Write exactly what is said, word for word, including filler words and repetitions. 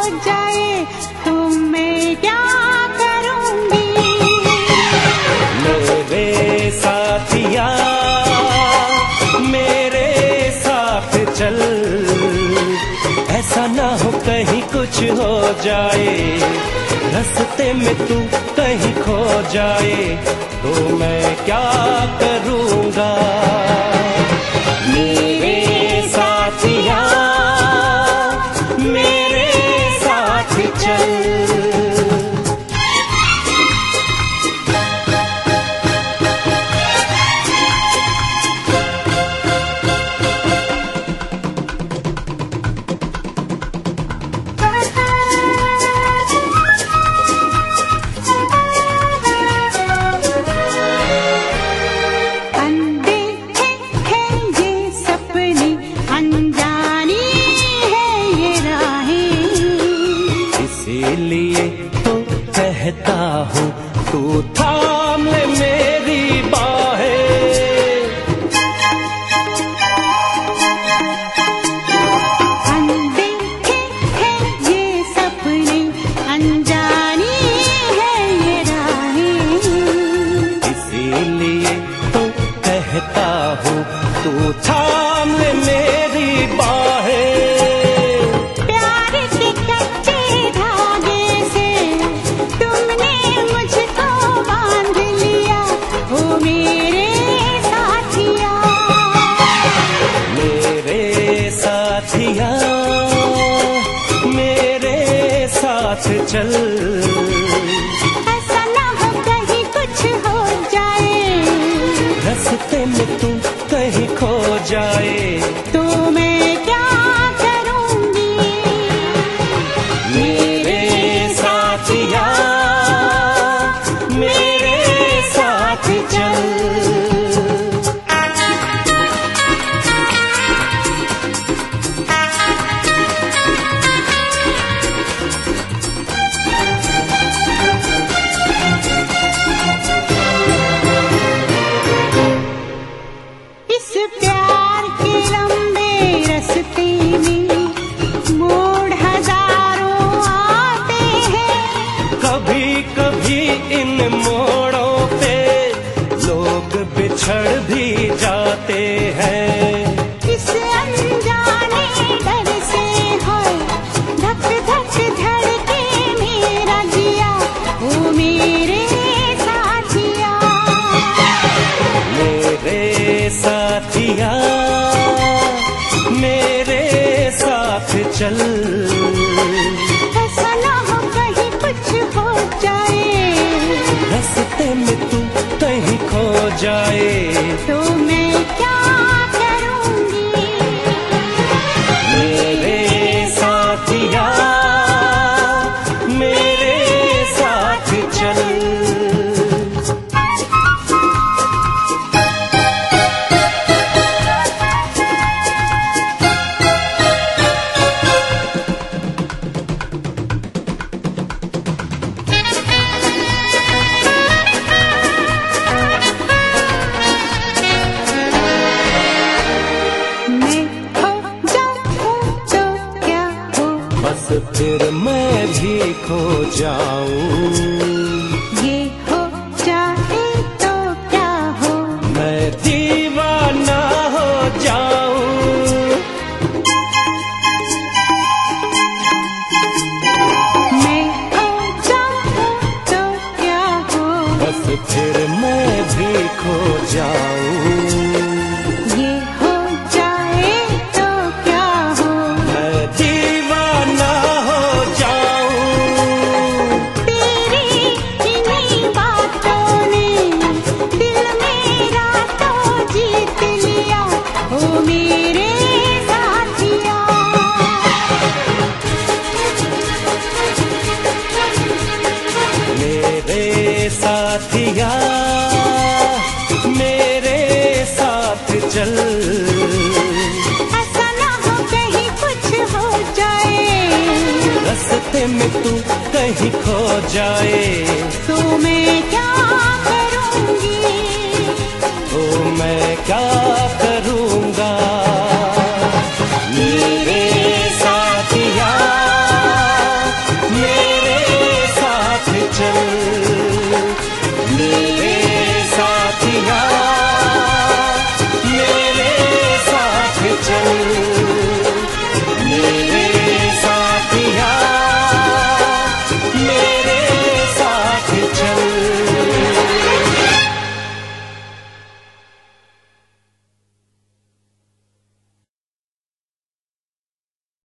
जाए तो मैं क्या करूँगी। मेरे साथिया मेरे साथ चल, ऐसा ना हो कहीं कुछ हो जाए, रास्ते में तू कहीं खो जाए तो मैं क्या करूँगा। मेरे साथिया मेरे साथ चल। इसीलिए तो कहता हूँ तू थाम ले मेरी बाहें। अनदेखे हैं ये सपने, अनजानी है ये राहें। इसीलिए तो कहता हूँ तू थाम ले मेरी बाहें। साथिया मेरे साथ चल, ऐसा ना हो कहीं कुछ हो जाए, रास्ते में तू कहीं खो जाए तो मैं क्या करूँगी। मेरे साथिया मेरे साथ चल। प्यार के लंबे रास्ते में मोड़ हजारों आते हैं, कभी कभी इन मोड़ों पे लोग बिछड़ भी जाते हैं। इस अनजाने डर से है धक धक धड़के मेरा जिया, ओ मेरे साथिया। मेरे साथिया मेरे साथ चल, ऐसा ना हो कहीं कुछ हो जाए, रास्ते में तू कहीं खो जाए तो मैं क्या करूँगी। मेरे साथिया मेरे साथ चल। बस फिर मैं भी खो जाऊं, ये हो जाए तो क्या हो, मैं दीवाना हो जाऊं। मैं खो जाऊं तो क्या हो, बस फिर मैं भी खो जाऊं। ये हो जाए तो क्या हो, मैं दीवाना हो जाऊं। तेरी इन्हीं बातों ने दिल मेरा तो जीत लिया, ओ मेरे साथिया। मेरे साथिया मेरे साथ चल, ऐसा ना हो कहीं कुछ हो जाए, रास्ते में तू कहीं खो जाए तो मैं क्या करूँगी। तो मैं क्या करूं।